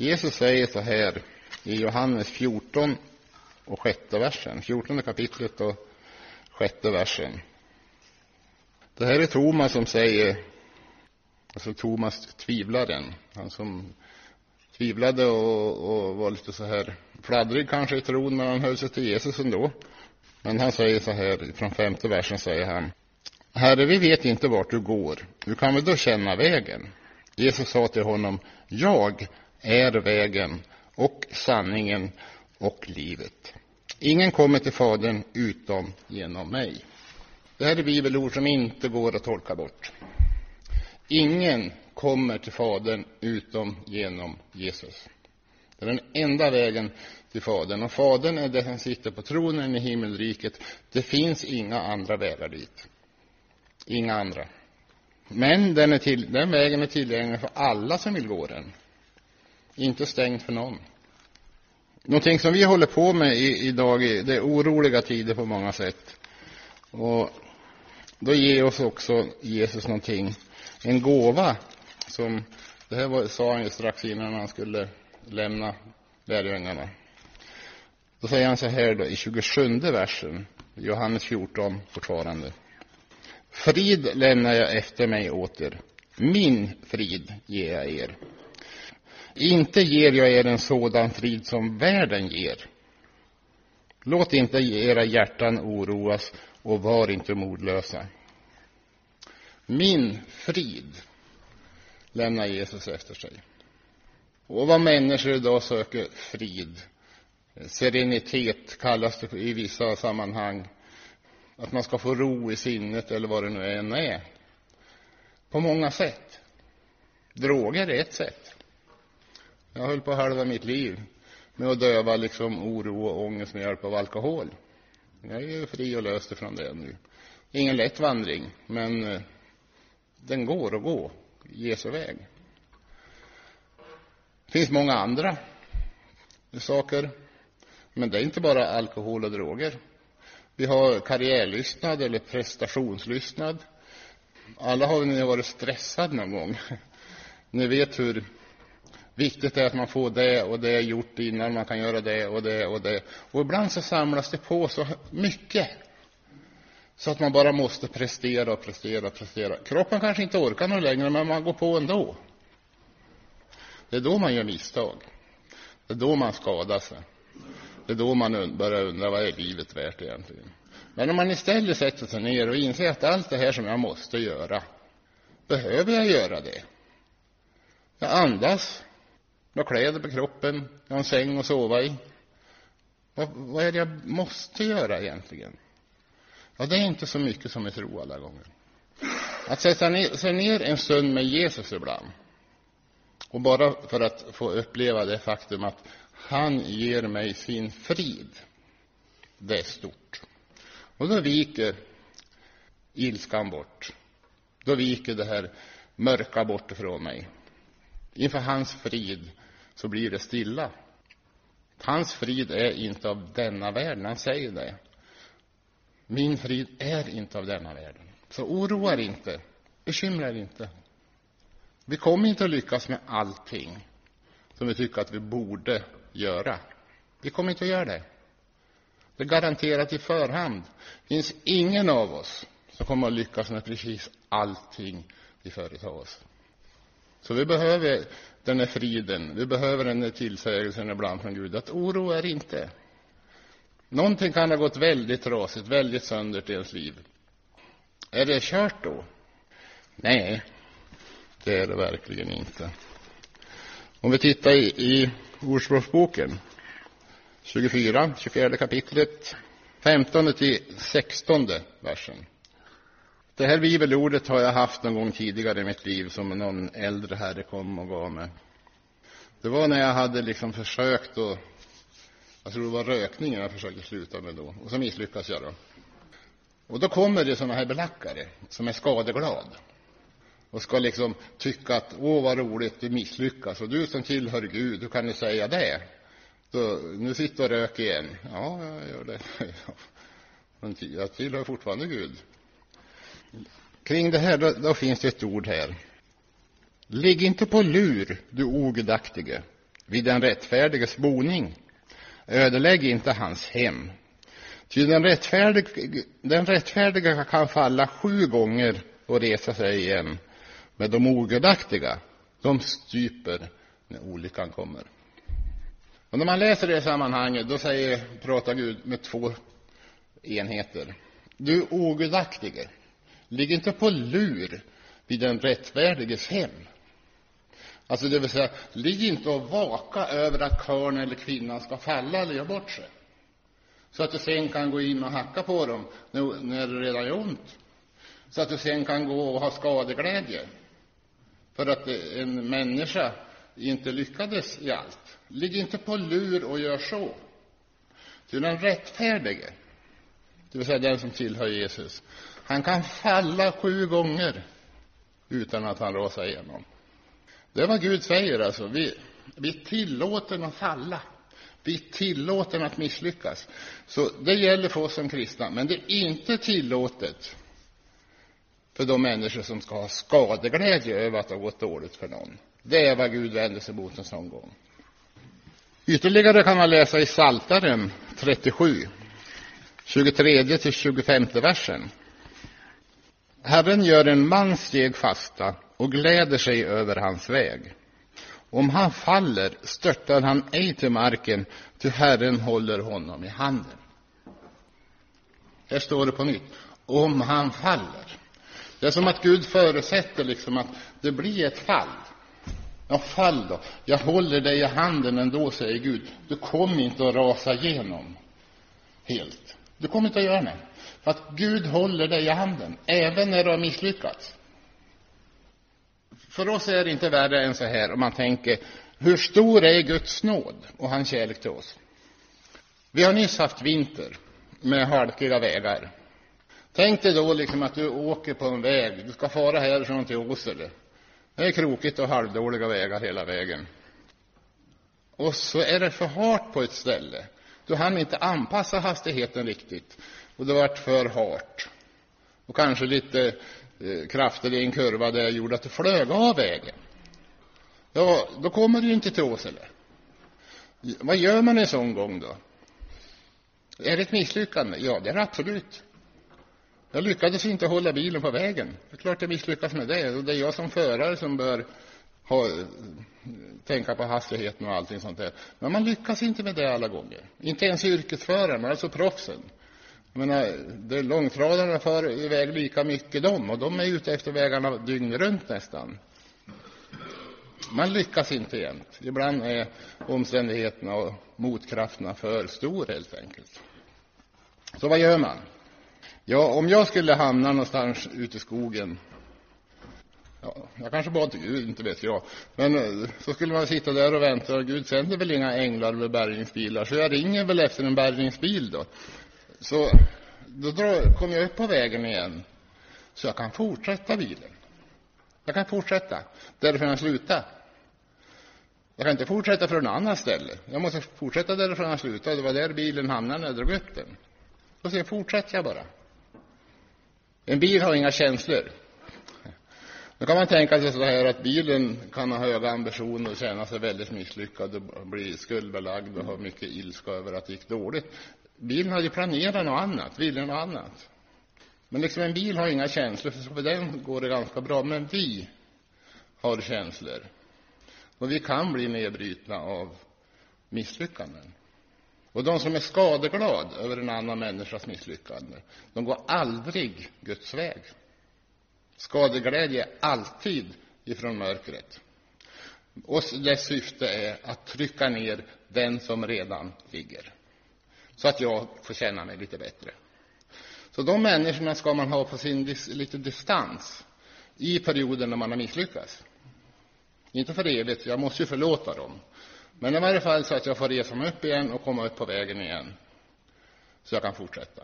Jesus säger så här i Johannes 14 och 6:e versen. 14 kapitlet och 6:e versen. Det här är Thomas som säger, alltså Thomas tvivlaren, han som tvivlade och var lite så här fladdrig kanske i tron, men han höll sig till Jesus ändå. Men han säger så här, från 5:e versen säger han: Herre, vi vet inte vart du går. Du kan väl då känna vägen? Jesus sa till honom: Jag är vägen och sanningen och livet. Ingen kommer till Fadern utom genom mig. Det här är bibelord som inte går att tolka bort. Ingen kommer till Fadern utom genom Jesus. Det är den enda vägen till Fadern. Och Fadern är det som sitter på tronen i himmelriket. Det finns inga andra vägar dit. Inga andra. Men den vägen är tillgänglig för alla som vill gå den. Inte stängd för någon. Någonting som vi håller på med idag, det är oroliga tider på många sätt. Och då ger oss också Jesus någonting. En gåva som, det här sa han ju strax innan han skulle lämna lärjungarna. Då säger han så här då, i 27:e versen, Johannes 14 fortfarande. Frid lämnar jag efter mig åt er. Min frid ger jag er. Inte ger jag er en sådan frid som världen ger. Låt inte era hjärtan oroas och var inte modlösa. Min frid lämnar Jesus efter sig. Och vad människor idag söker frid, serenitet kallas det i vissa sammanhang, att man ska få ro i sinnet eller vad det nu än är. På många sätt. Droger är ett sätt. Jag höll på halva mitt liv med att döva liksom oro och ångest med hjälp av alkohol. Jag är ju fri och löst ifrån det nu. Ingen lätt vandring, men den går att gå Jesu väg. Det finns många andra saker, men det är inte bara alkohol och droger. Vi har karriärlystnad eller prestationslystnad. Alla har ni varit stressade någon gång. Ni vet hur viktigt det är att man får det och det gjort innan man kan göra det och det och det. Och ibland så samlas det på så mycket så att man bara måste prestera. Kroppen kanske inte orkar något längre, men man går på ändå. Det är då man gör misstag. Det är då man skadar sig. Det är då man börjar undra, vad är livet värt egentligen? Men om man istället sätter sig ner och inser att allt det här som jag måste göra, behöver jag göra det? Jag andas, jag har kläder på kroppen, jag har en säng att sova i. Vad är det jag måste göra egentligen? Ja, det är inte så mycket som vi tror alla gånger. Att sätta sig ner en stund med Jesus ibland, och bara för att få uppleva det faktum att han ger mig sin frid, det är stort. Och då viker ilskan bort. Då viker det här mörka bort ifrån mig. Inför hans frid så blir det stilla. Hans frid är inte av denna världen, han säger det. Min frid är inte av denna världen. Så oroa inte, bekymra inte. Vi kommer inte att lyckas med allting som vi tycker att vi borde göra. Vi kommer inte att göra det. Det är garanterat i förhand. Det finns ingen av oss som kommer att lyckas med precis allting vi företar oss. Så vi behöver den här friden. Vi behöver den här tillsägelsen ibland från Gud. Att oroa er inte. Någonting kan ha gått väldigt trasigt, väldigt sönder till ens liv. Är det kört då? Nej, det är det verkligen inte. Om vi tittar i Ordspråksboken 24 kapitlet 15 till 16 versen. Det här bibelordet har jag haft någon gång tidigare i mitt liv som någon äldre herre kom och gav mig. Det var när jag hade liksom försökt och jag tror det var rökningen jag försökte sluta med då. Och så misslyckas jag då. Och då kommer det såna här belackare som är skadeglad. Och ska liksom tycka att vad roligt du misslyckas. Och du som tillhör Gud, hur kan ni säga det? Så, nu sitter och rök igen. Ja, jag gör det. Men jag tillhör fortfarande Gud. Kring det här då finns det ett ord här. Ligg inte på lur, du ogudaktige. vid den rättfärdiges boning. Ödelägg inte hans hem. Ty den rättfärdiga kan falla 7 gånger och resa sig igen. Men de ogudaktiga, de stryper när olyckan kommer. Och när man läser det sammanhanget, då pratar Gud med 2 enheter. Du ogudaktige, ligg inte på lur vid den rättfärdiges hem. Alltså det vill säga, ligg inte och vaka över att karln eller kvinnan ska falla eller göra bort sig. Så att du sen kan gå in och hacka på dem när det redan är ont. Så att du sen kan gå och ha skadeglädje. För att en människa inte lyckades i allt. Ligg inte på lur och gör så. Till den rättfärdige, det vill säga den som tillhör Jesus, han kan falla 7 gånger utan att han rasar igenom. Det är vad Gud säger alltså. Vi tillåter att falla. Vi tillåter att misslyckas. Så det gäller för oss som kristna. Men det är inte tillåtet för de människor som ska ha skadeglädje över att det har gått dåligt för någon. Det är vad Gud vänder sig mot en sån gång. Ytterligare kan man läsa i Psaltaren 37, 23-25 versen. Herren gör en mans steg fasta och gläder sig över hans väg. Om han faller störtar han ej till marken, till Herren håller honom i handen. Här står det på nytt. Om han faller. Det är som att Gud förutsätter liksom att det blir ett fall. Ja, fall då. Jag håller dig i handen ändå, säger Gud. Du kommer inte att rasa igenom helt. Du kommer inte att göra det. För att Gud håller dig i handen, även när du har misslyckats. För oss är det inte värre än så här om man tänker, hur stor är Guds nåd och hans kärlek till oss? Vi har nyss haft vinter med halkiga vägar. Tänk dig då liksom att du åker på en väg, du ska fara härifrån till Åsele. Det är krokigt och halvdåliga vägar hela vägen. Och så är det för hårt på ett ställe. Du hann inte anpassa hastigheten riktigt. Och det varit för hårt. Och kanske lite krafter i en kurva där gjorde att du flög av vägen. Ja, då kommer du inte till Åsele. Vad gör man en sån gång då? Är det ett misslyckande? Ja, det är absolut. Jag lyckades inte hålla bilen på vägen. Det är klart jag misslyckas med det. Och det är jag som förare som bör tänka på hastigheten och allting sånt där. Men man lyckas inte med det alla gånger. Inte ens yrkesförarna, alltså proffsen. Jag menar, det är långtradarna för iväg lika mycket och de är ute efter vägarna dygn runt nästan. Man lyckas inte jämt. Ibland är omständigheterna och motkrafterna för stor helt enkelt. Så vad gör man? Ja, om jag skulle hamna någonstans ute i skogen, ja, jag kanske bad till Gud, inte vet jag, men så skulle man sitta där och vänta, och Gud sänder väl inga änglar eller bärgningsbilar, så jag ringer väl efter en bärgningsbil då. Så då kommer jag upp på vägen igen, så jag kan fortsätta bilen. Jag kan fortsätta därifrån jag slutar. Jag kan inte fortsätta från ett annat ställe. Jag måste fortsätta därifrån jag slutar. Det var där bilen hamnade när jag drog upp den. Och sen fortsätter jag bara. En bil har inga känslor. Då kan man tänka sig så här att bilen kan ha höga ambitioner och känna sig väldigt misslyckad och bli skuldbelagd och ha mycket ilska över att det gick dåligt. Bilen hade ju planerat något annat, ville något annat. Men liksom en bil har inga känslor, för för den går det ganska bra. Men vi har känslor. Och vi kan bli nedbrytna av misslyckanden. Och de som är skadeglad över en annan människas misslyckande, de går aldrig Guds väg. Skadeglädje är alltid ifrån mörkret. Och dess syfte är att trycka ner den som redan ligger. Så att jag får känna mig lite bättre. Så de människorna ska man ha på sin lite distans i perioden när man har misslyckats. Inte för evigt, jag måste ju förlåta dem. Men i varje fall så att jag får resa mig upp igen och komma upp på vägen igen. Så jag kan fortsätta.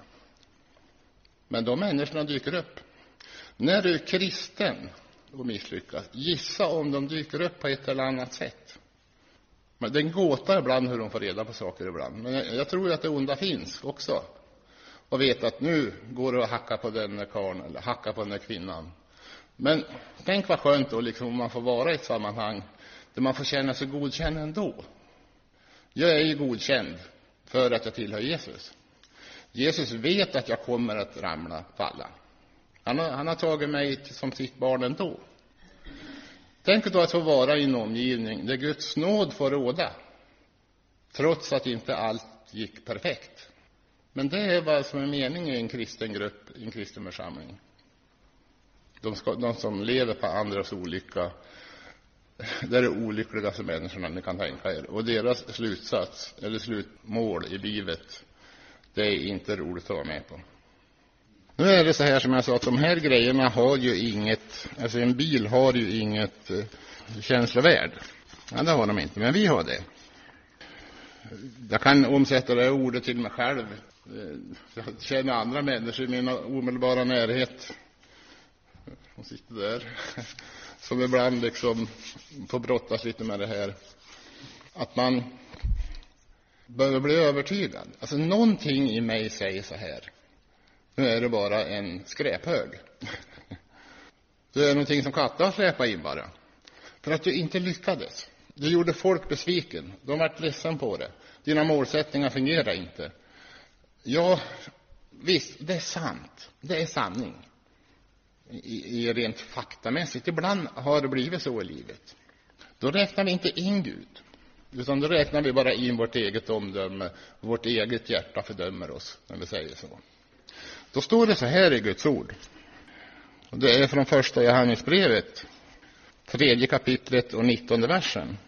Men de människorna dyker upp. När du är kristen och misslyckas, gissa om de dyker upp på ett eller annat sätt. Men det är en gåta ibland hur de får reda på saker ibland. Men jag tror att det onda finns också. Och vet att nu går det att hacka på den karln eller hacka på den kvinnan. Men tänk vad skönt då liksom, om man får vara i ett sammanhang där man får känna sig godkänd ändå. Jag är ju godkänd för att jag tillhör Jesus. Jesus vet att jag kommer att falla. Han har tagit mig som sitt barn ändå. Tänk då att få vara i en omgivning där Guds nåd får råda, trots att inte allt gick perfekt. Men det är vad som är meningen i en kristen grupp, i en kristen församling. De som lever på andras olycka, det är det olyckligaste människorna ni kan tänka er. Och deras slutsats, eller slutmål i livet, det är inte roligt att vara med på. Nu är det så här som jag sa, att de här grejerna har ju inget, alltså en bil har ju inget känslovärd. Ja, det har de inte, men vi har det. Jag kan omsätta det ordet till mig själv. Jag känner andra människor i min omedelbara närhet. De sitter där. Som ibland liksom får brottas lite med det här. Att man behöver bli övertygad. Alltså någonting i mig säger så här: nu är det bara en skräphög. Det är någonting som katter släpar in bara. För att du inte lyckades. Du gjorde folk besviken. De var ledsen på det. Dina målsättningar fungerar inte. Ja, visst, det är sant. Det är sanning. I rent faktamässigt. Ibland har det blivit så i livet. Då räknar vi inte in Gud. Utan då räknar vi bara in vårt eget omdöme. Vårt eget hjärta fördömer oss, när vi säger så. Då står det så här i Guds ord. Och det är från första Johannesbrevet, 3 kapitlet och 19 versen.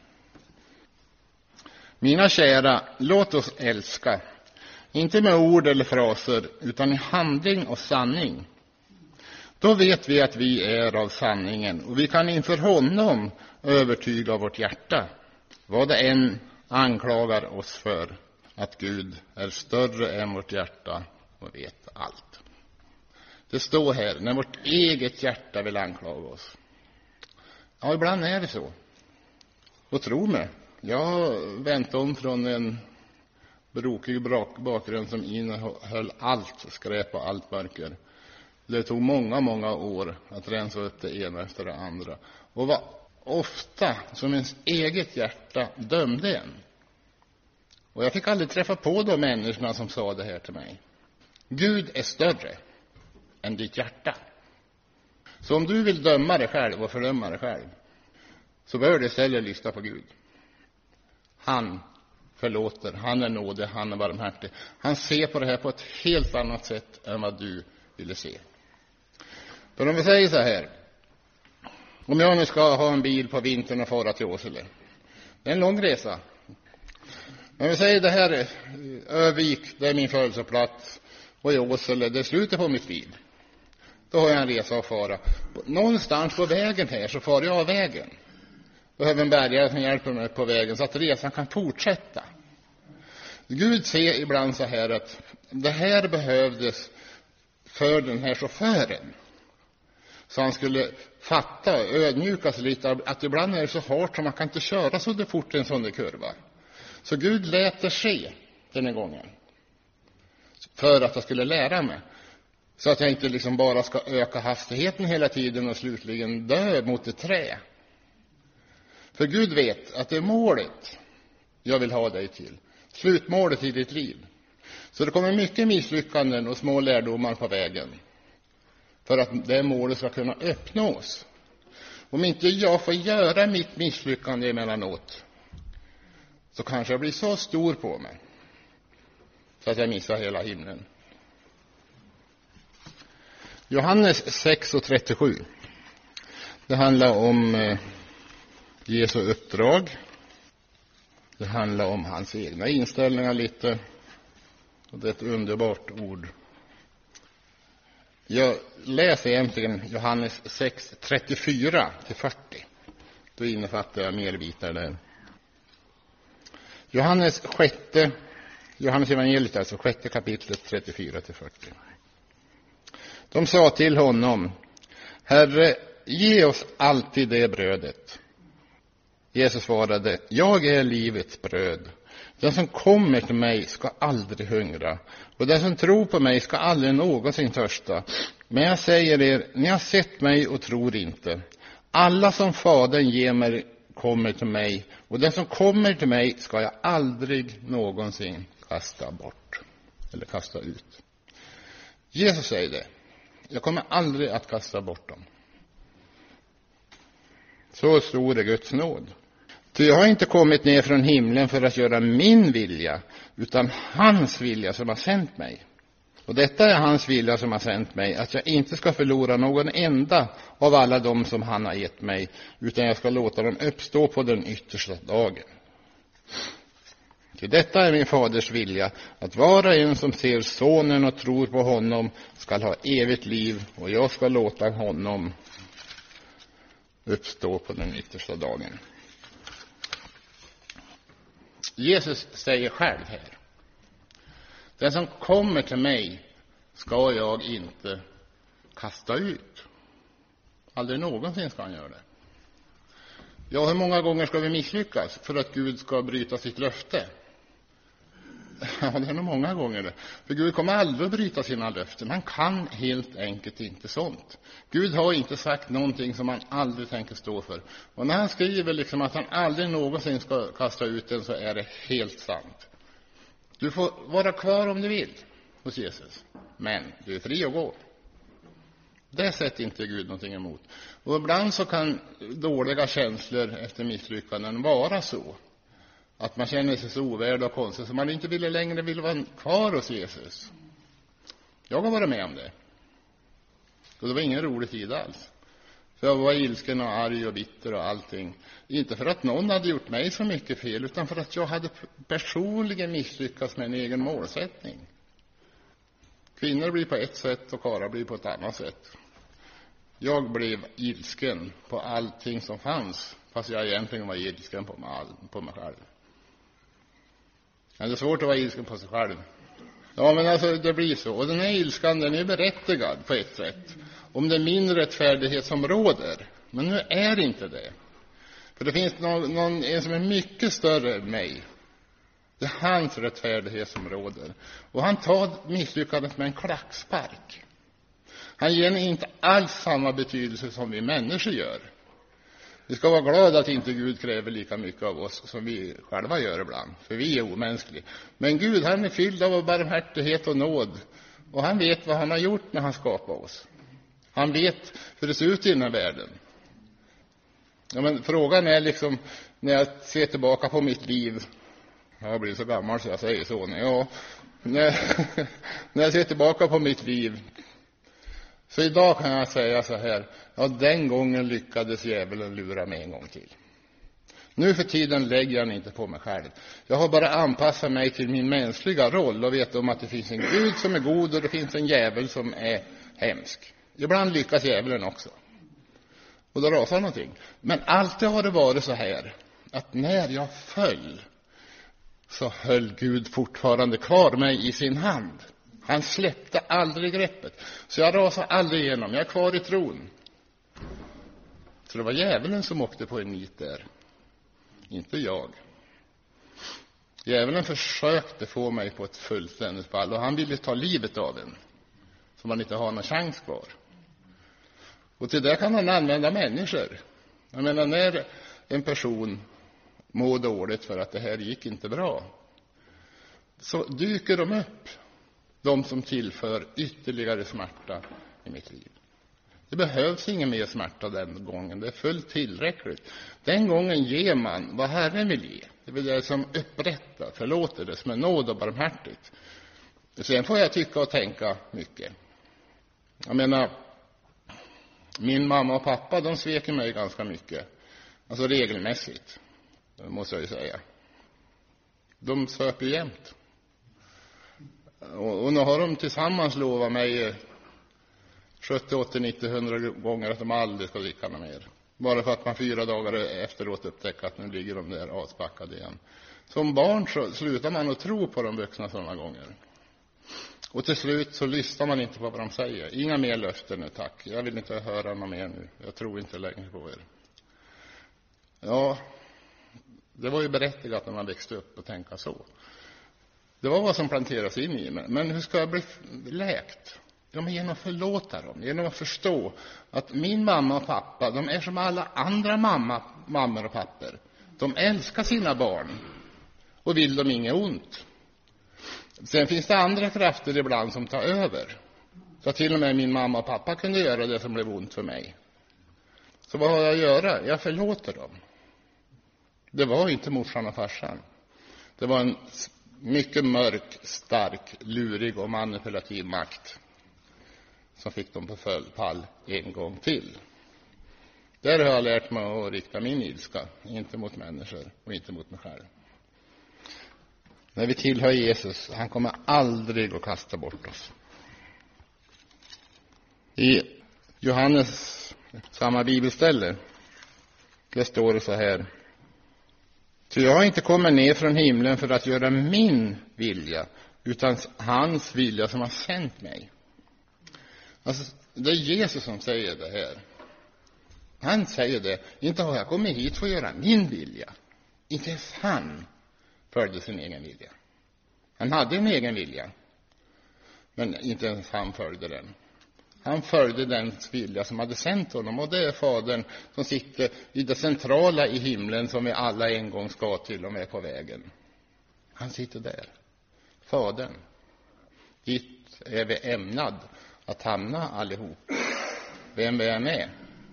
Mina kära, låt oss älska, inte med ord eller fraser, utan i handling och sanning. Då vet vi att vi är av sanningen, och vi kan inför honom övertyga vårt hjärta, vad det än anklagar oss för, att Gud är större än vårt hjärta och vet allt. Det står här, när vårt eget hjärta vill anklaga oss. Ja, ibland är det så. Och tro mig, jag vänt om från en brokig bakgrund som innehöll allt skräp och allt mörker. Det tog många år att rensa upp det ena efter det andra. Och var ofta som ens eget hjärta dömde en. Och jag fick aldrig träffa på de människorna som sa det här till mig. Gud är större än ditt hjärta. Så om du vill döma dig själv och fördöma dig själv, så bör du istället lyssna på Gud. Han förlåter, han är nådig, han är barmhärtig. Han ser på det här på ett helt annat sätt än vad du ville se. För om vi säger så här: om jag nu ska ha en bil på vintern och fara till Åsele, det är en lång resa. Men vi säger det här, Övik, det är min födelseplats, och i Åsele, det är slutet på mitt liv. Då har jag en resa att fara. Någonstans på vägen här så far jag av vägen. Behöver en bärgare som hjälper mig på vägen så att resan kan fortsätta. Gud ser ibland så här att det här behövdes för den här chauffören. Så han skulle fatta, ödmjukas lite, att ibland är det så hårt som man kan inte köra så fort i en sån där kurva. Så Gud lät det ske den här gången. För att jag skulle lära mig. Så att jag inte liksom bara ska öka hastigheten hela tiden och slutligen dö mot ett trä. För Gud vet att det är målet jag vill ha dig till. Slutmålet i ditt liv. Så det kommer mycket misslyckanden och små lärdomar på vägen. För att det målet ska kunna uppnås. Om inte jag får göra mitt misslyckande emellanåt, så kanske jag blir så stor på mig så att jag missar hela himlen. Johannes 6:37. Det handlar om Jesu uppdrag. Det handlar om hans egna inställningar lite. Och det är ett underbart ord. Jag läser egentligen Johannes 6:34-40. Då innefattar jag mer bitar där. Johannes evangeliet, alltså 6 kapitlet 34-40. De sa till honom: Herre, ge oss alltid det brödet. Jesus svarade: Jag är livets bröd. Den som kommer till mig ska aldrig hungra, och den som tror på mig ska aldrig någonsin törsta. Men jag säger er, ni har sett mig och tror inte. Alla som Fadern ger mig kommer till mig. Och den som kommer till mig ska jag aldrig någonsin kasta bort eller kasta ut. Jesus säger det. Jag kommer aldrig att kasta bort dem. Så stor är Guds nåd. Ty jag har inte kommit ner från himlen för att göra min vilja, utan hans vilja som har sänt mig. Och detta är hans vilja som har sänt mig, att jag inte ska förlora någon enda av alla dem som han har gett mig, utan jag ska låta dem uppstå på den yttersta dagen. Till detta är min faders vilja, att var och en som ser sonen och tror på honom ska ha evigt liv, och jag ska låta honom uppstå på den yttersta dagen. Jesus säger själv här: den som kommer till mig ska jag inte kasta ut. Aldrig någonsin ska han göra det. Ja, hur många gånger ska vi misslyckas för att Gud ska bryta sitt löfte? Ja, det är nog många gånger det. För Gud kommer aldrig att bryta sina löften. Han kan helt enkelt inte sånt. Gud har inte sagt någonting som han aldrig tänker stå för. Och när han skriver liksom att han aldrig någonsin ska kasta ut den, så är det helt sant. Du får vara kvar om du vill hos Jesus, men du är fri att gå. Det sätter inte Gud någonting emot. Och ibland så kan dåliga känslor efter misslyckanden vara så att man känner sig så ovärd och konstig så man inte längre vill vara kvar hos Jesus. Jag har varit med om det. Och det var ingen rolig tid alls. För jag var ilsken och arg och bitter och allting. Inte för att någon hade gjort mig så mycket fel, utan för att jag hade personligen misslyckats med en egen målsättning. Kvinnor blir på ett sätt och karlar blir på ett annat sätt. Jag blev ilsken på allting som fanns, fast jag egentligen var ilsken på mig själv. Men det är svårt att vara ilsken på sig själv. Ja, men alltså det blir så. Och den här ilskan, den är berättigad på ett sätt. Om det är min rättfärdighet som råder. Men nu är det inte det. För det finns en som är mycket större än mig. Det är hans rättfärdighet som råder. Och han tar misslyckandet med en klackspark. Han ger inte alls samma betydelse som vi människor gör. Vi ska vara glada att inte Gud kräver lika mycket av oss som vi själva gör ibland. För vi är omänskliga. Men Gud, han är fylld av barmhärtighet och nåd. Och han vet vad han har gjort när han skapade oss. Han vet hur det ser ut i den här världen. Ja, men frågan är liksom, när jag ser tillbaka på mitt liv. Jag blir så gammal så jag säger så. Ja, när jag ser tillbaka på mitt liv. Så idag kan jag säga så här: ja, den gången lyckades djävulen lura mig en gång till. Nu för tiden lägger jag inte på mig själv. Jag har bara anpassat mig till min mänskliga roll och vet om att det finns en Gud som är god och det finns en djävul som är hemsk. Ibland lyckas djävulen också. Och då rasar någonting. Men alltid har det varit så här att när jag föll så höll Gud fortfarande kvar mig i sin hand. Han släppte aldrig greppet. Så jag rasade aldrig igenom. Jag är kvar i tron. Så det var djävulen som åkte på en nit där. Inte jag. Djävulen försökte få mig på ett fullständigt fall. Och han ville ta livet av en. Så man inte har någon chans kvar. Och till det kan han använda människor. Jag menar, när en person mår dåligt för att det här gick inte bra, så dyker de upp. De som tillför ytterligare smärta i mitt liv. Det behövs ingen mer smärta den gången. Det är fullt tillräckligt. Den gången ger man vad Herren vill ge. Det vill det som upprättar, förlåter det som är nåd och barmhärtigt. Sen får jag tycka och tänka mycket. Jag menar, min mamma och pappa, de svek mig ganska mycket. Alltså regelmässigt, måste jag ju säga. De söp ju jämt. Och nu har de tillsammans lovat mig 70, 80, 90, 100 gånger att de aldrig ska dricka mer. Bara för att man 4 dagar efteråt upptäcker att nu ligger de där avspackade igen. Som barn så slutar man att tro på de vuxna sådana gånger. Och till slut så lyssnar man inte på vad de säger. Inga mer löften nu, tack. Jag vill inte höra något mer nu. Jag tror inte längre på er. Ja, det var ju berättigat när man växte upp och tänka så. Det var vad som planteras in i mig. Men hur ska jag bli läkt? Ja, men genom att förlåta dem, genom att förstå att min mamma och pappa, de är som alla andra mammor och pappor. De älskar sina barn och vill dem inget ont. Sen finns det andra krafter ibland som tar över. Så till och med min mamma och pappa kunde göra det som blev ont för mig. Så vad har jag att göra? Jag förlåter dem. Det var inte morsan och farsan. Det var en mycket mörk, stark, lurig och manipulativ makt som fick dem på fall en gång till. Där har jag lärt mig att rikta min ilska, inte mot människor och inte mot mig själv. När vi tillhör Jesus, han kommer aldrig att kasta bort oss. I Johannes samma bibelställe, det står det så här: så jag har inte kommit ner från himlen för att göra min vilja, utan hans vilja som har sänt mig. Alltså, det är Jesus som säger det här. Han säger det. Inte har jag kommit hit för att göra min vilja. Inte ens han följde sin egen vilja. Han hade en egen vilja, men inte ens han följde den. Han följde den vilja som hade sänt honom, och det är Fadern som sitter i det centrala i himlen som vi alla en gång ska till och med på vägen. Han sitter där. Fadern. Dit är vi ämnad att hamna allihop. Vem vi är med.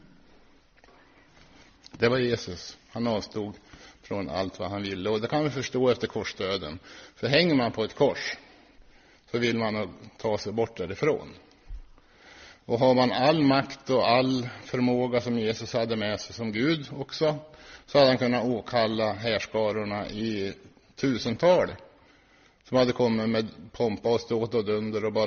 Det var Jesus. Han avstod från allt vad han ville. Och det kan vi förstå efter korsdöden. För hänger man på ett kors så vill man ta sig bort därifrån. Och har man all makt och all förmåga som Jesus hade med sig som Gud också, så hade han kunnat åkalla härskarorna i tusental som hade kommit med pompa och ståt och dunder och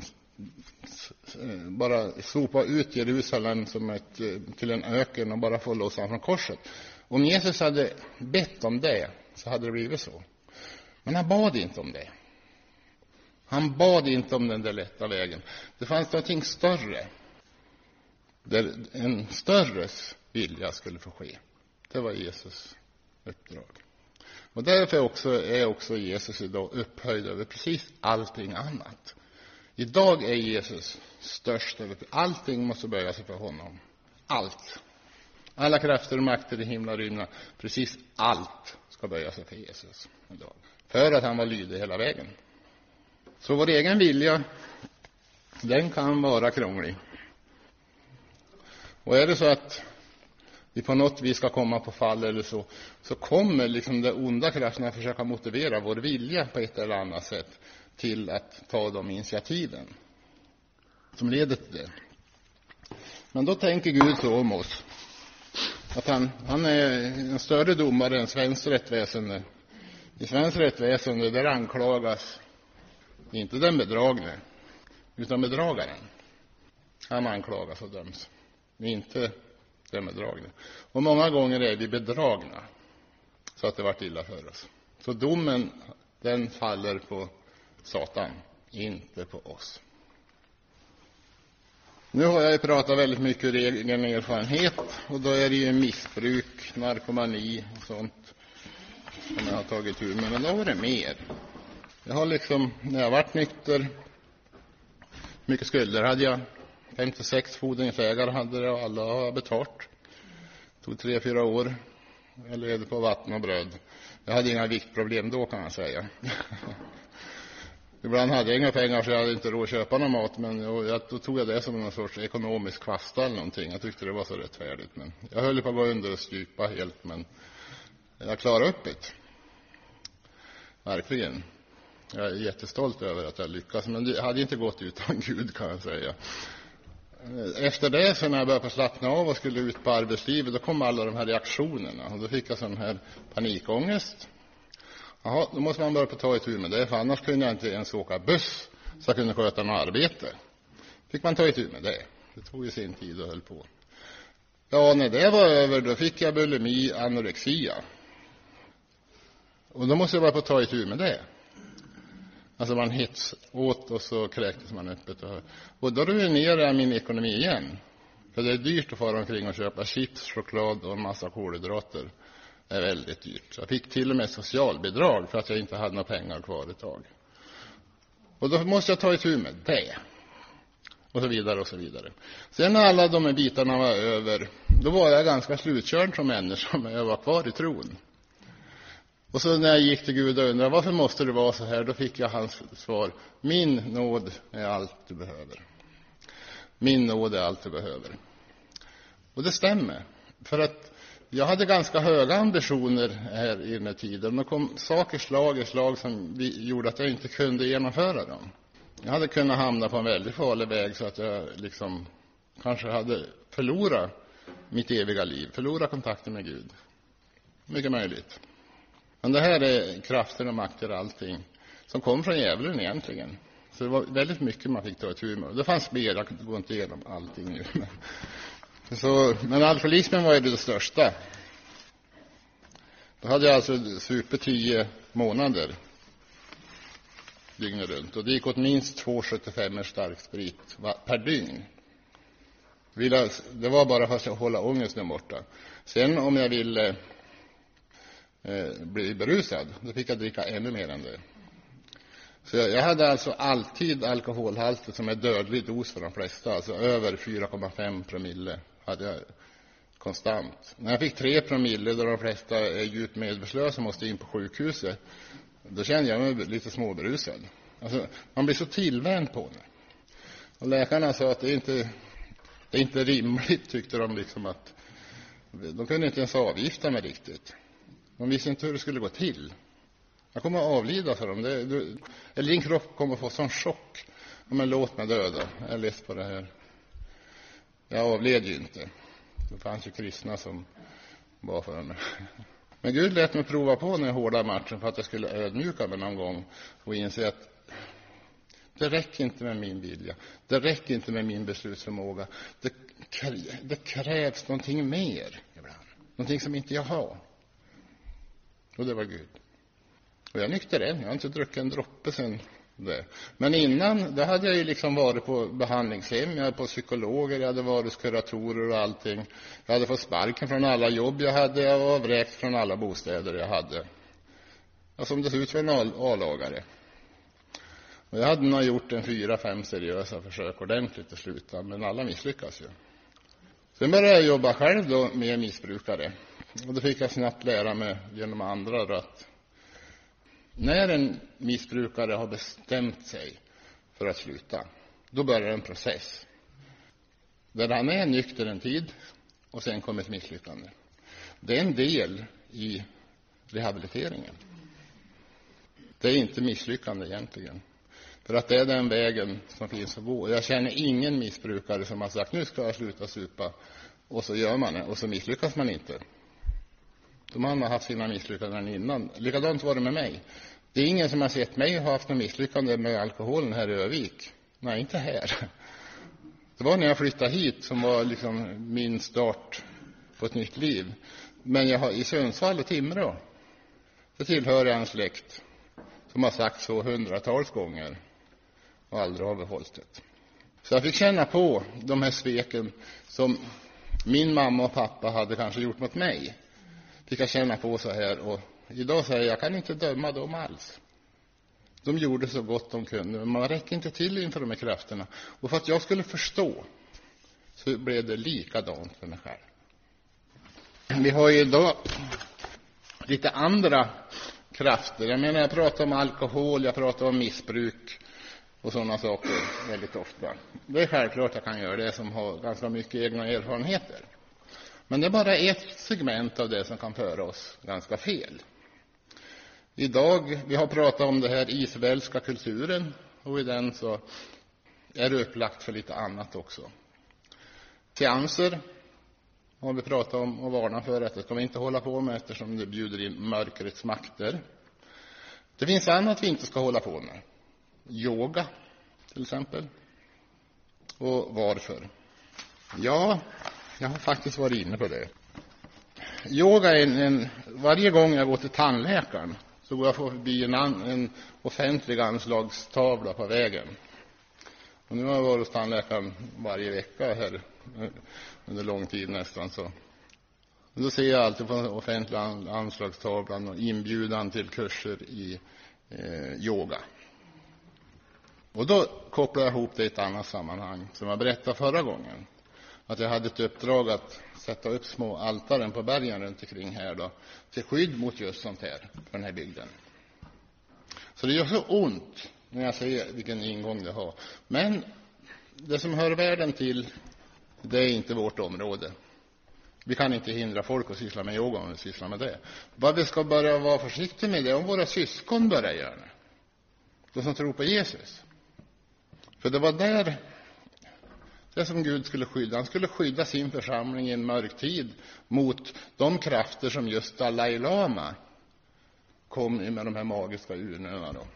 bara sopa ut Jerusalem som till en öken och bara få loss han från korset. Om Jesus hade bett om det så hade det blivit så. Men han bad inte om det. Han bad inte om den där lätta vägen. Det fanns någonting större. Där en störres vilja skulle få ske. Det var Jesus uppdrag. Och därför är också Jesus idag upphöjd över precis allting annat. Idag är Jesus störst över allting, måste böja sig för honom. Allt. Alla krafter och makter i himla och rymden, precis allt ska böja sig för Jesus idag. För att han var lydig hela vägen. Så vår egen vilja, den kan vara krånglig. Och är det så att vi på något vis ska komma på fall eller så kommer liksom de onda krafterna att försöka motivera vår vilja på ett eller annat sätt till att ta de initiativen som leder till det. Men då tänker Gud så om oss att han är en större domare än svenskt rättsväsende. I svenskt rättsväsende där anklagas inte den bedragne utan bedragaren. Han anklagas och döms, inte den bedragne. Och många gånger är vi bedragna så att det varit illa för oss. Så domen, den faller på Satan, inte på oss. Nu har jag pratat väldigt mycket ur egen erfarenhet, och då är det ju missbruk, narkomani och sånt som jag har tagit ur med. Men då var det mer. Jag har liksom, när jag varit nykter, mycket skulder hade jag. 56 fordringsägare hade det och alla har betalt. Det tog 3-4 år. Jag levde på vatten och bröd. Jag hade inga viktproblem då, kan jag säga. Ibland hade jag inga pengar så jag hade inte råd att köpa någon mat, men då tog jag det som någon sorts ekonomisk fasta eller någonting. Jag tyckte det var så rättfärdigt. Men jag höll på att gå under och strypa helt, men jag klarade upp det. Verkligen. Jag är jättestolt över att jag lyckas, men det hade inte gått utan Gud, kan jag säga. Efter det, så när jag började slappna av och skulle ut på arbetslivet, då kom alla de här reaktionerna. Och då fick jag sån här panikångest. Jaha, då måste man börja på ta itu med det, för annars kunde jag inte ens åka buss så jag kunde sköta något arbete. Fick man ta itu med det. Det tog ju sin tid och höll på. Ja, när det var över, då fick jag bulimi, anorexia. Och då måste jag börja på ta itu med det. Alltså man hets åt och så kräktes man öppet. Och då ruinerade jag min ekonomi igen. För det är dyrt att fara omkring och köpa chips, choklad och en massa kolhydrater. Det är väldigt dyrt. Jag fick till och med socialbidrag för att jag inte hade några pengar kvar ett tag. Och då måste jag ta itu med det. Och så vidare och så vidare. Sen när alla de här bitarna var över, då var jag ganska slutkörd som människa, men jag var kvar i tron. Och så när jag gick till Gud och undrade, varför måste det vara så här? Då fick jag hans svar, min nåd är allt du behöver. Min nåd är allt du behöver. Och det stämmer. För att jag hade ganska höga ambitioner här i den här tiden. Det kom saker slag i slag som gjorde att jag inte kunde genomföra dem. Jag hade kunnat hamna på en väldigt farlig väg så att jag liksom kanske hade förlorat mitt eviga liv. Förlorat kontakten med Gud. Mycket möjligt. Men det här är krafter och makter och allting som kom från djävulen egentligen. Så det var väldigt mycket man fick ta ett med. Det fanns mer, jag går inte igenom allting nu. Men alkoholismen var ju det största. Då hade jag alltså super 10 månader dygnet runt. Och det gick åt minst 2,75 stark sprit per dygn. Det var bara för att hålla ångesten borta. Sen om jag ville bli berusad, då fick jag dricka ännu mer än det. Så jag hade alltså alltid alkoholhalter som är dödlig dos för de flesta. Alltså över 4,5 promille hade jag konstant. När jag fick 3 promille, då de flesta är djupt medvetslösa och måste in på sjukhuset, då kände jag mig lite småberusad. Alltså, man blir så tillvänd på det. Och läkarna sa att det är inte rimligt, tyckte de liksom, att de kunde inte ens avgifta mig riktigt. De visste inte hur det skulle gå till. Jag kommer att avlida för dem. Eller din kropp kommer att få sån chock. Men låt mig döda. Jag är less på det här. Jag avled ju inte. Det fanns ju kristna som var för mig. Men Gud lät mig prova på den hårda matchen för att jag skulle ödmjuka mig någon gång och inse att det räcker inte med min vilja. Det räcker inte med min beslutsförmåga. Det krävs någonting mer ibland. Någonting som inte jag har. Och det var Gud. Och jag nykter än. Jag har inte druckit en droppe sen det. Men innan, då hade jag ju liksom varit på behandlingshem. Jag hade på psykologer, jag hade varit hos kuratorer och allting. Jag hade fått sparken från alla jobb jag hade. Jag var vräkt från alla bostäder jag hade. Jag som det ut för en A-lagare. Och jag hade nog gjort 4-5 seriösa försök ordentligt att sluta. Men alla misslyckas ju. Sen började jag jobba själv då med missbrukare. Och då fick jag snabbt lära mig genom andra att när en missbrukare har bestämt sig för att sluta, då börjar en process. Där han är nykter en tid och sen kommer ett misslyckande. Det är en del i rehabiliteringen. Det är inte misslyckande egentligen. För att det är den vägen som finns att gå. Jag känner ingen missbrukare som har sagt nu ska jag sluta supa. Och så gör man det och så misslyckas man inte. De har haft sina misslyckanden innan. Likadant var det med mig. Det är ingen som har sett mig ha haft en misslyckande med alkoholen här i Övik. Nej, inte här. Det var när jag flyttade hit som var liksom min start på ett nytt liv. Men jag har i Sundsvall och Timrå. Det tillhör jag en släkt som har sagt så 100-tals gånger och aldrig har behållit det. Så jag fick känna på de här sveken som min mamma och pappa hade kanske gjort mot mig. Fick jag känna på så här, och idag säger jag kan inte döma dem alls. De gjorde så gott de kunde, men man räcker inte till inför de här krafterna. Och för att jag skulle förstå så blev det likadant för mig själv. Vi har ju idag lite andra krafter. Jag menar, jag pratar om alkohol, jag pratar om missbruk och sådana saker väldigt ofta. Det är självklart jag kan göra det som har ganska mycket egna erfarenheter. Men det är bara ett segment av det som kan föra oss ganska fel. Idag, vi har pratat om det här israeliska kulturen och i den så är det upplagt för lite annat också. Seanser har vi pratat om och varnat för att det ska vi inte hålla på med eftersom det bjuder in mörkrets makter. Det finns annat vi inte ska hålla på med. Yoga till exempel. Och varför? Ja, jag har faktiskt varit inne på det. Yoga är varje gång jag går till tandläkaren så går jag förbi en offentlig anslagstavla på vägen. Och nu har jag varit hos tandläkaren varje vecka här under lång tid nästan så. Och då ser jag alltid på den offentliga anslagstavlan och inbjudan till kurser i yoga. Och då kopplar jag ihop det i ett annat sammanhang som jag berättade förra gången. Att jag hade ett uppdrag att sätta upp små altaren på bergen runt omkring här då, till skydd mot just sånt här för den här bygden. Så det gör så ont när jag ser vilken ingång det har. Men det som hör världen till, det är inte vårt område. Vi kan inte hindra folk att syssla med yoga om vi sysslar med det. Vad vi ska börja vara försiktiga med det om våra syskon börjar göra det. De som tror på Jesus. För det var där det som Gud skulle skydda. Han skulle skydda sin församling i en mörk tid mot de krafter som just Dalai Lama kom med de här magiska urnorna då.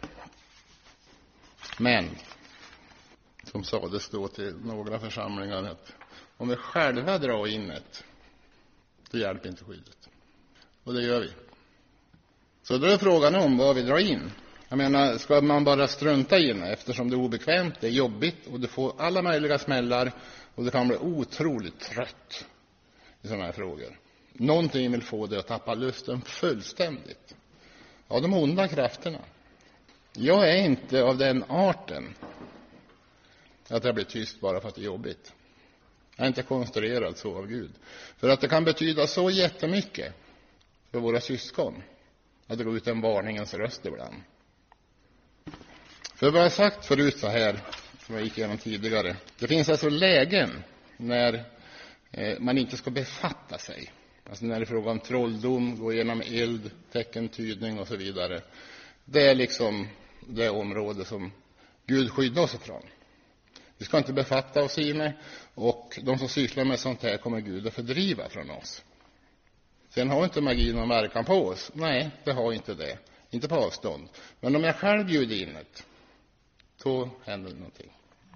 Men som sades då till några församlingar att om vi själva drar in ett, då hjälper inte skyddet. Och det gör vi. Så då är frågan om vad vi drar in. Jag menar, ska man bara strunta in eftersom det är obekvämt, det är jobbigt och du får alla möjliga smällar och du kan bli otroligt trött i sådana här frågor. Någonting vill få dig att tappa lusten fullständigt. Ja, de onda krafterna. Jag är inte av den arten att jag blir tyst bara för att det är jobbigt. Jag är inte konstruerad så av Gud. För att det kan betyda så jättemycket för våra syskon att det går ut en varningens röst ibland. För vad jag sagt förut så här, som jag gick igenom tidigare, det finns alltså lägen när man inte ska befatta sig. Alltså när det är fråga om trolldom, gå igenom eld, teckentydning och så vidare. Det är liksom det område som Gud skyddar oss ifrån. Vi ska inte befatta oss i det, och de som sysslar med sånt här kommer Gud att fördriva från oss. Sen har inte magin någon verkan på oss. Nej, det har inte det. Inte på avstånd. Men om jag själv bjuder in det, då händer det någonting.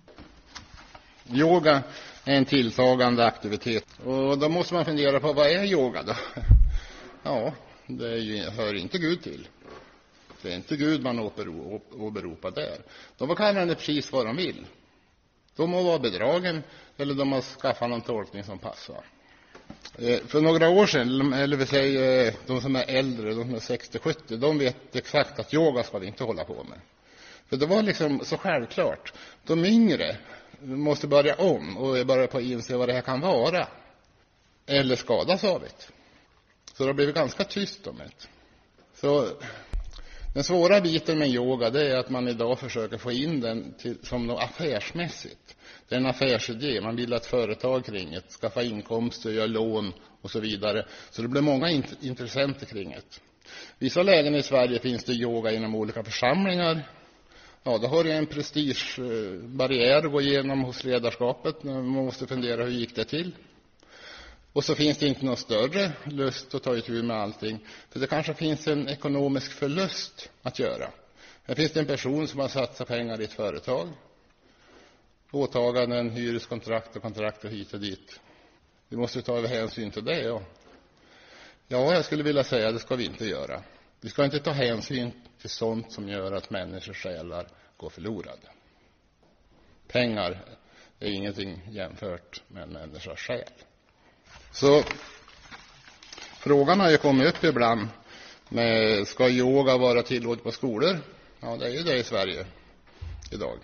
Yoga är en tilltagande aktivitet. Och då måste man fundera på, vad är yoga då? Ja, det hör inte Gud till. Det är inte Gud man åberopar där. De kan kalla det precis vad de vill. De må vara bedragen eller de har skaffat någon tolkning som passar. För några år sedan, eller vi säger de som är äldre, de som är 60-70, de vet exakt att yoga ska vi inte hålla på med. För det var liksom så självklart. De yngre måste börja om och börja på att inse vad det här kan vara. Eller skadas av det. Så det har blivit ganska tyst om det. Så den svåra biten med yoga, det är att man idag försöker få in den som något affärsmässigt. Det är en affärsidé. Man vill ett företag kring det, skaffa inkomster, göra lån och så vidare. Så det blir många intressenter kring det. Vissa lägen i Sverige finns det yoga inom olika församlingar. Ja, då har det en prestigebarriär att gå igenom hos ledarskapet. Man måste fundera, hur gick det till? Och så finns det inte någon större lust att ta itu med allting. För det kanske finns en ekonomisk förlust att göra. Här finns det en person som har satsat pengar i ett företag. Åtaganden, hyreskontrakt och kontrakt och hit och dit. Vi måste ta över hänsyn till det, ja. Ja, jag skulle vilja säga, det ska vi inte göra. Vi ska inte ta hänsyn till sånt som gör att människors själar går förlorade. Pengar är ingenting jämfört med en människas själ. Så frågan har ju kommit upp ibland med, ska yoga vara tillåtet på skolor? Ja, det är ju det i Sverige idag.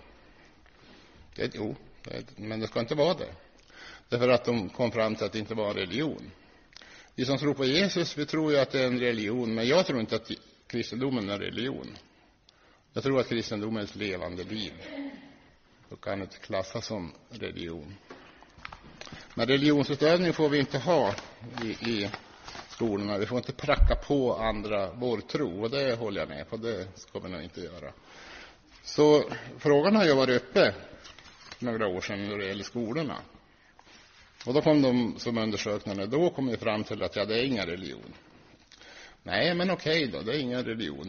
Men det ska inte vara det. Därför att de kom fram till att det inte var en religion. Vi som tror på Jesus, vi tror ju att det är en religion, men jag tror inte att kristendomen är en religion. Jag tror att kristendomen är ett levande liv. Då kan det inte klassas som religion. Men religionsutövning får vi inte ha i skolorna. Vi får inte pracka på andra vår tro, och det håller jag med på. Det ska vi nog inte göra. Så frågan har ju varit uppe några år sedan när det gäller skolorna. Och då kom de som undersökningarna då kom ju fram till att det är ingen religion. Nej, men okej då, det är ingen religion.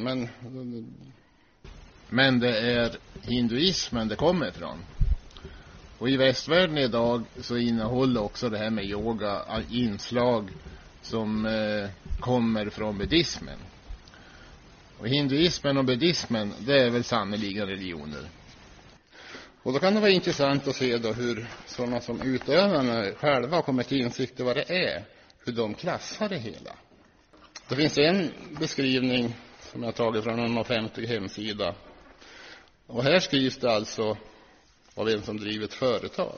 Men det är hinduismen det kommer ifrån. Och i västvärlden idag så innehåller också det här med yoga inslag som kommer från buddhismen. Och hinduismen och buddhismen, det är väl sannoliken religioner. Och då kan det vara intressant att se då hur sådana som utövarna själva har kommit till insikt i vad det är, hur de klassar det hela. Det finns en beskrivning som jag har tagit från en offentlig hemsida. Och här skrivs det alltså av en som driver ett företag.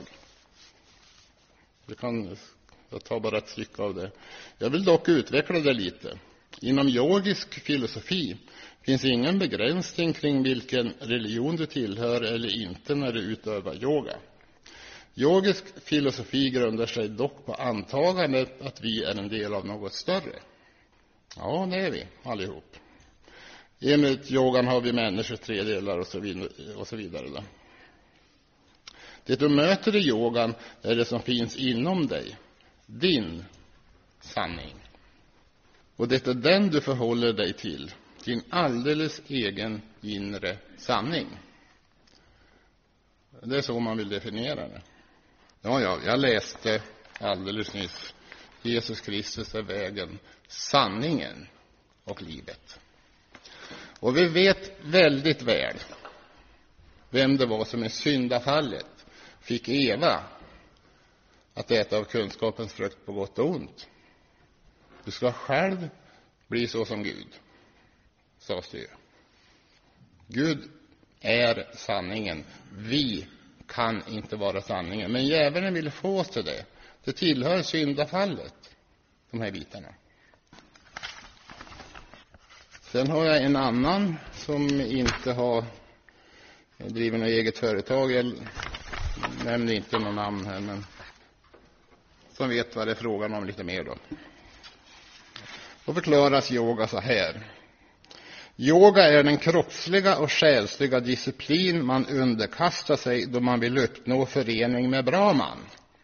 Jag tar bara ett stycke av det. Jag vill dock utveckla det lite. Inom yogisk filosofi finns ingen begränsning kring vilken religion du tillhör eller inte när du utövar yoga. Yogisk filosofi grundar sig dock på antagandet att vi är en del av något större. Ja, det är vi allihop. Enligt yogan har vi människor 3 delar och så vidare. Då. Det du möter i yogan är det som finns inom dig, din sanning. Och det är den du förhåller dig till, din alldeles egen inre sanning. Det är så man vill definiera det. Ja, jag läste alldeles nyss. Jesus Kristus är vägen, sanningen och livet. Och vi vet väldigt väl vem det var som i syndafallet fick Eva att äta av kunskapens frukt på gott och ont. Du ska själv bli så som Gud, sades det ju. Gud är sanningen. Vi kan inte vara sanningen. Men djävulen vill få oss till det. Det tillhör syndafallet, de här bitarna. Sen har jag en annan som inte har drivit något eget företag. Jag nämner inte någon namn här, men som vet vad det är frågan om lite mer då. Då förklaras yoga så här. Yoga är den kroppsliga och själsliga disciplin man underkastar sig då man vill uppnå förening med Brahman.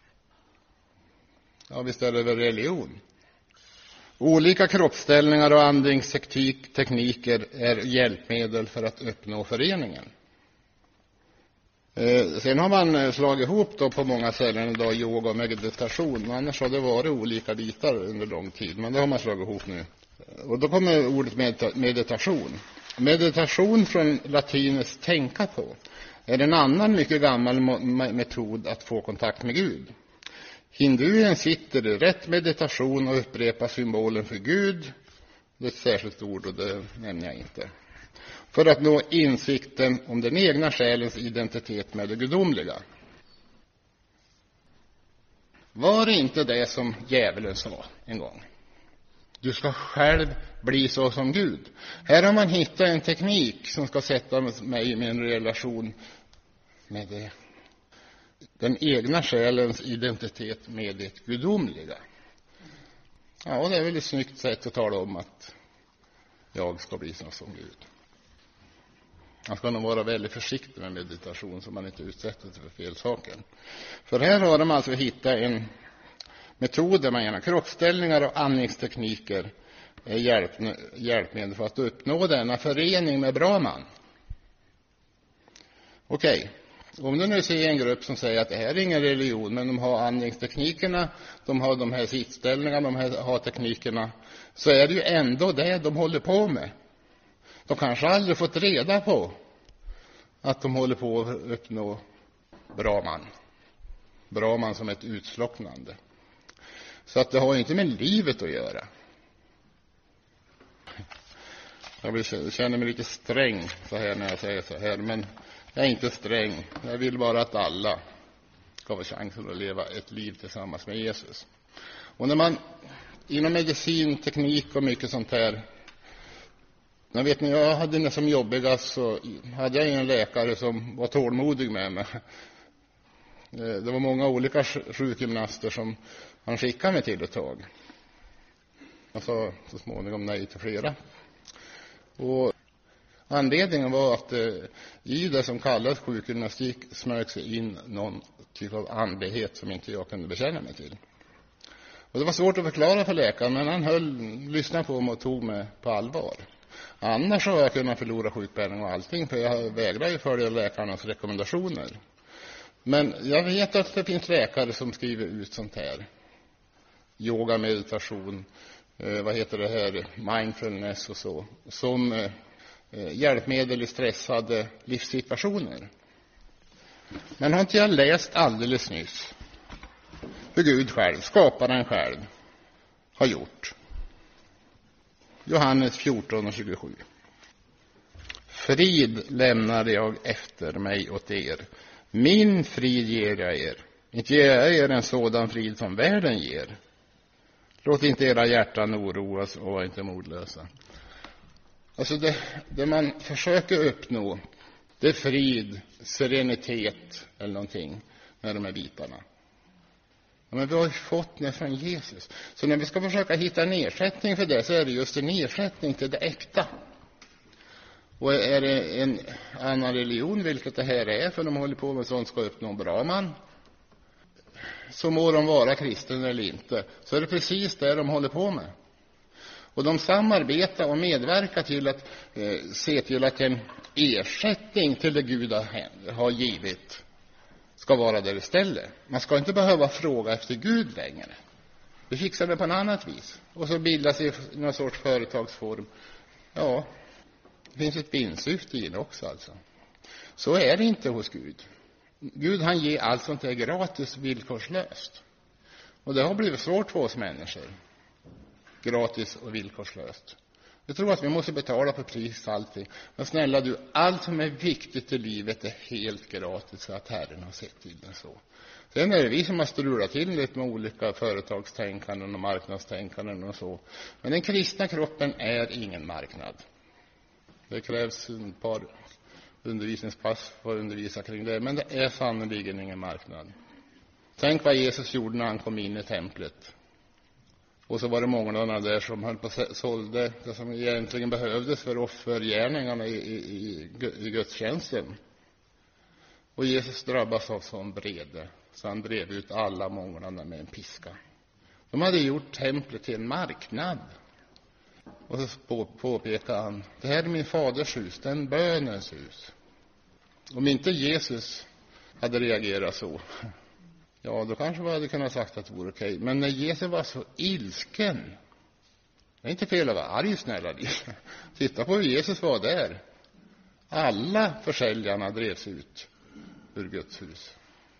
Ja, visst är det väl religion. Olika kroppsställningar och andningstekniker är hjälpmedel för att uppnå föreningen. Sen har man slagit ihop då på många ställen idag yoga och meditation. Annars har det varit olika bitar under lång tid, men det har man slagit ihop nu. Och då kommer ordet meditation. Meditation från latinets tänka på är en annan mycket gammal metod att få kontakt med Gud. Hinduer sitter i rätt meditation och upprepar symbolen för Gud. Det är ett särskilt ord och det nämner jag inte. För att nå insikten om den egna själens identitet med det gudomliga. Var det inte det som djävulen sa en gång? Du ska själv bli så som Gud. Här har man hittat en teknik som ska sätta mig i min relation med det. Den egna själens identitet med det gudomliga. Ja, och det är väl ett snyggt sätt att tala om att jag ska bli så som Gud. Man ska nog vara väldigt försiktig med meditation så man inte utsätter sig för fel saker. För här har de alltså hittat en metod där man genom kroppsställningar och andningstekniker är hjälpmedel för att uppnå denna förening med Brahman. Okej. Om du nu ser en grupp som säger att det här är ingen religion, men de har andningsteknikerna, de har de här sittställningarna, de har teknikerna, så är det ju ändå det de håller på med. De kanske aldrig fått reda på att de håller på att uppnå Brahman. Brahman som ett utslocknande. Så att det har inte med livet att göra. Jag känner mig lite sträng så här när jag säger så här, men jag är inte sträng. Jag vill bara att alla ska få chansen att leva ett liv tillsammans med Jesus. Och när man inom medicin, teknik och mycket sånt här. Jag vet när jag hade det som jobbigast så hade jag en läkare som var tålmodig med mig. Det var många olika sjukgymnaster som han skickade mig till ett tag. Jag sa så småningom nej till flera. Och anledningen var att i det som kallas sjukgymnastik smög sig in någon typ av andlighet som inte jag kunde bekänna mig till. Och det var svårt att förklara för läkaren, men han lyssnade på mig och tog mig på allvar. Annars har jag kunnat förlora sjukpenning och allting, för jag vägrar ju följa läkarnas rekommendationer. Men jag vet att det finns läkare som skriver ut sånt här. Yoga, meditation, vad heter det här, mindfulness och så. Som hjälpmedel i stressade livssituationer. Men har inte jag läst alldeles nyss hur Gud själv, skaparen själv, har gjort? Johannes 14:27. Frid lämnar jag efter mig åt er. Min frid ger jag er. Inte ger jag er en sådan frid som världen ger. Låt inte era hjärtan oroas och var inte modlösa. Alltså det man försöker uppnå, det är frid, serenitet eller någonting med de här bitarna. Ja, men vi har ju fått det från Jesus. Så när vi ska försöka hitta en ersättning för det, så är det just en ersättning till det äkta. Och är det en annan religion, vilket det här är, för de håller på med sånt, ska uppnå bra man, så må de vara kristen eller inte, så är det precis det de håller på med. Och de samarbetar och medverkar till att se till att en ersättning till det Gud har givit ska vara där istället. Man ska inte behöva fråga efter Gud längre. Vi fixar det på en annat vis. Och så bildas i någon sorts företagsform. Ja, det finns ett vinstsyfte i det också alltså. Så är det inte hos Gud. Gud, han ger allt sånt här gratis, villkorslöst. Och det har blivit svårt för oss människor. Gratis och villkorslöst. Jag tror att vi måste betala för pris allting. Men snälla du, allt som är viktigt i livet är helt gratis, så att Herren har sett till det så. Sen är det vi som har strulat till lite med olika företagstänkanden och marknadstänkanden och så. Men den kristna kroppen är ingen marknad. Det krävs ett par undervisningspass för att undervisa kring det. Men det är sannoliken ingen marknad. Tänk vad Jesus gjorde när han kom in i templet. Och så var det många där som höll på sålde det som egentligen behövdes för offergärningarna i gudstjänsten. Och Jesus drabbas av sån vrede, så han drev ut alla mångarna med en piska. De hade gjort templet till en marknad. Och så påpekade han, det här är min faders hus, det är en bönens hus. Om inte Jesus hade reagerat så, ja, då kanske vi hade kunnat sagt att det vore okej. Men när Jesus var så ilsken, det är inte fel att vara arg, snälla. Titta på hur Jesus var där. Alla försäljarna drevs ut ur Guds hus.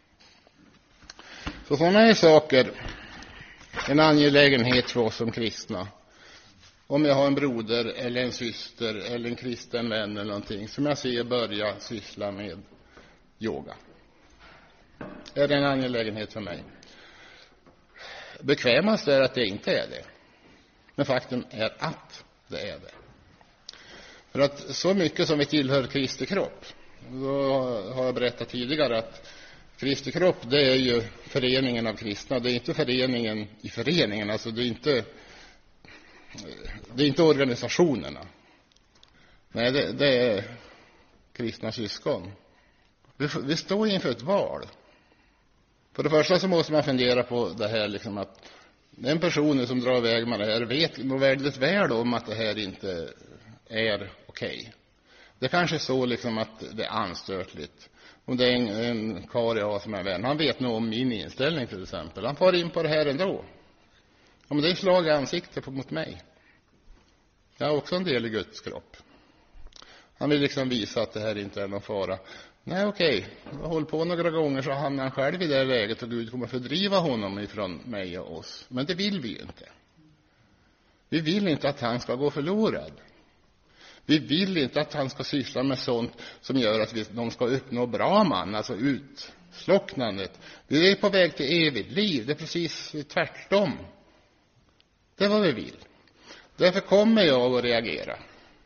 Så sådana är saker, en angelägenhet för oss som kristna. Om jag har en broder eller en syster eller en kristen vän eller någonting som jag ser börja syssla med yoga, är det en angelägenhet för mig. Bekvämast är att det inte är det. Men faktum är att det är det. För att så mycket som vi tillhör Kristi kropp, då har jag berättat tidigare att Kristi kropp, det är ju föreningen av kristna. Det är inte föreningen i föreningen, alltså det är inte organisationerna. Nej, det är kristna syskon. Vi står inför ett val. För det första så måste man fundera på det här liksom, att den personen som drar iväg med det här vet nog väldigt väl om att det här inte är okej. Det är kanske så liksom att det är anstötligt. Om det är en karl jag har som är vän, han vet nog om min inställning till exempel. Han får in på det här ändå. Ja, men det är slag i ansiktet mot mig. Jag har också en del i Guds kropp. Han vill liksom visa att det här inte är någon fara. Nej, okej. Jag håller på några gånger så hamnar han själv i det läget och Gud kommer fördriva honom ifrån mig och oss. Men det vill vi ju inte. Vi vill inte att han ska gå förlorad. Vi vill inte att han ska syssla med sånt som gör att de ska uppnå bra man, alltså utslocknandet. Vi är på väg till evigt liv. Det är precis tvärtom. Det är vad vi vill. Därför kommer jag att reagera.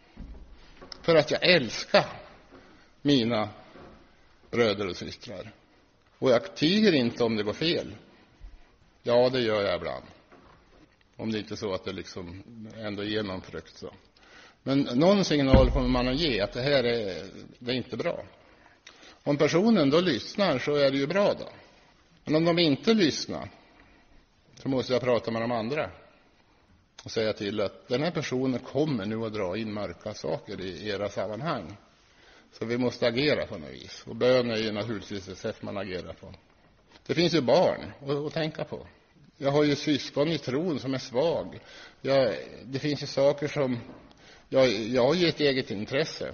För att jag älskar mina bröder och systrar. Och jag tiger inte om det går fel. Ja, det gör jag ibland. Om det inte är så att det liksom ändå ger någon frukt så. Men någon signal kommer man att ge att det här det är inte bra. Om personen då lyssnar så är det ju bra då. Men om de inte lyssnar så måste jag prata med de andra. Och säga till att den här personen kommer nu att dra in mörka saker i era sammanhang. Så vi måste agera på något vis. Och bön är ju naturligtvis ett sätt man agerar på. Det finns ju barn att tänka på. Jag har ju syskon i tron som är svag. Det finns ju saker som jag har ju ett eget intresse.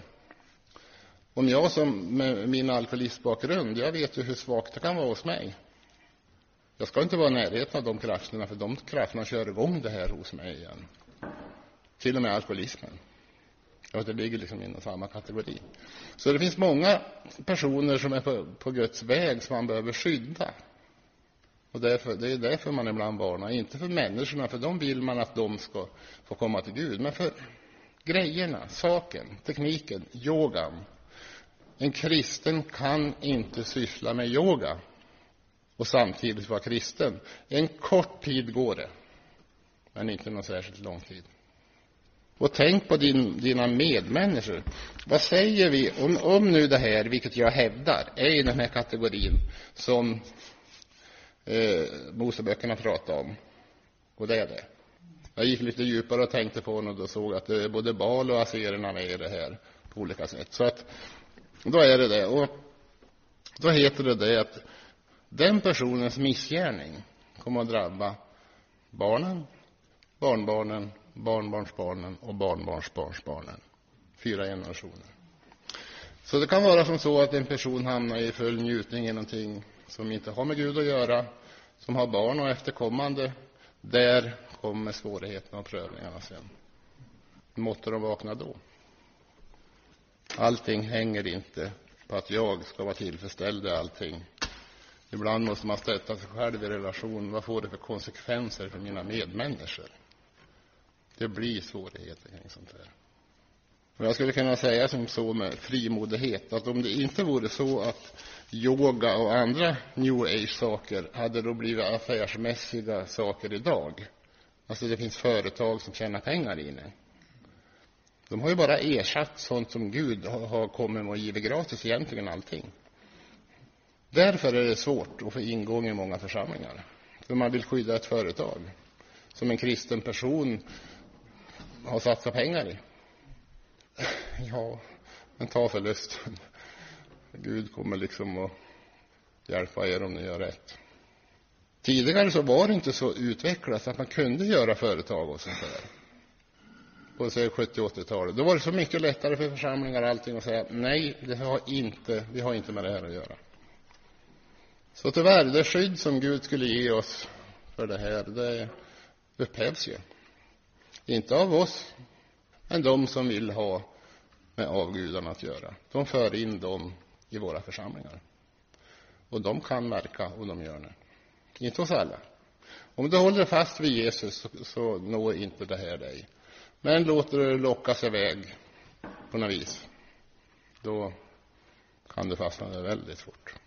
Om jag som med min alkoholistbakgrund, jag vet ju hur svagt det kan vara hos mig. Jag ska inte vara i närheten av de krafterna, för de krafterna kör igång det här hos mig igen. Till och med alkoholismen. Ja, det ligger liksom inom samma kategori. Så det finns många personer som är på Guds väg som man behöver skydda. Och det är därför man ibland varnar. Inte för människorna, för de vill man att de ska få komma till Gud. Men för grejerna, saken, tekniken, yogan. En kristen kan inte syssla med yoga och samtidigt vara kristen. En kort tid går det, men inte någon särskilt lång tid. Och tänk på dina medmänniskor. Vad säger vi om nu det här, vilket jag hävdar, är i den här kategorin som Moseböckerna pratar om. Och det är det. Jag gick lite djupare och tänkte på det och då såg att det är både Baal och Asererna med i det här på olika sätt. Så att då är det. Och då heter det att den personens missgärning kommer att drabba barnen, barnbarnen, barnbarnsbarnen och barnbarnsbarnsbarnen. 4 generationer. Så det kan vara som så att en person hamnar i full njutning i någonting som inte har med Gud att göra, som har barn och efterkommande. Där kommer svårigheterna och prövningarna sen. Måtte de vakna då. Allting hänger inte på att jag ska vara tillfredsställd i allting. Ibland måste man sätta sig själv i relation. Vad får det för konsekvenser för mina medmänniskor? Det blir svårigheter kring sånt här. Och jag skulle kunna säga som så med frimodighet att om det inte vore så att yoga och andra new age-saker hade då blivit affärsmässiga saker idag. Alltså det finns företag som tjänar pengar i det. De har ju bara ersatt sånt som Gud har kommit och givit gratis, egentligen allting. Därför är det svårt att få ingång i många församlingar. För man vill skydda ett företag som en kristen person har satsat pengar i. Ja, men ta förlusten. Gud kommer liksom att hjälpa er om ni gör rätt. Tidigare så var det inte så utvecklat att man kunde göra företag och sånt där. På 70-80-talet. Då var det så mycket lättare för församlingar och allting att säga nej, vi har inte med det här att göra. Så tyvärr, det skydd som Gud skulle ge oss för det här, det upphävs ju. Inte av oss, men de som vill ha med avgudarna att göra. De för in dem i våra församlingar. Och de kan verka och de gör det. Inte hos alla. Om du håller fast vid Jesus så når inte det här dig. Men låter du lockas iväg på något vis, då kan du fastna väldigt fort.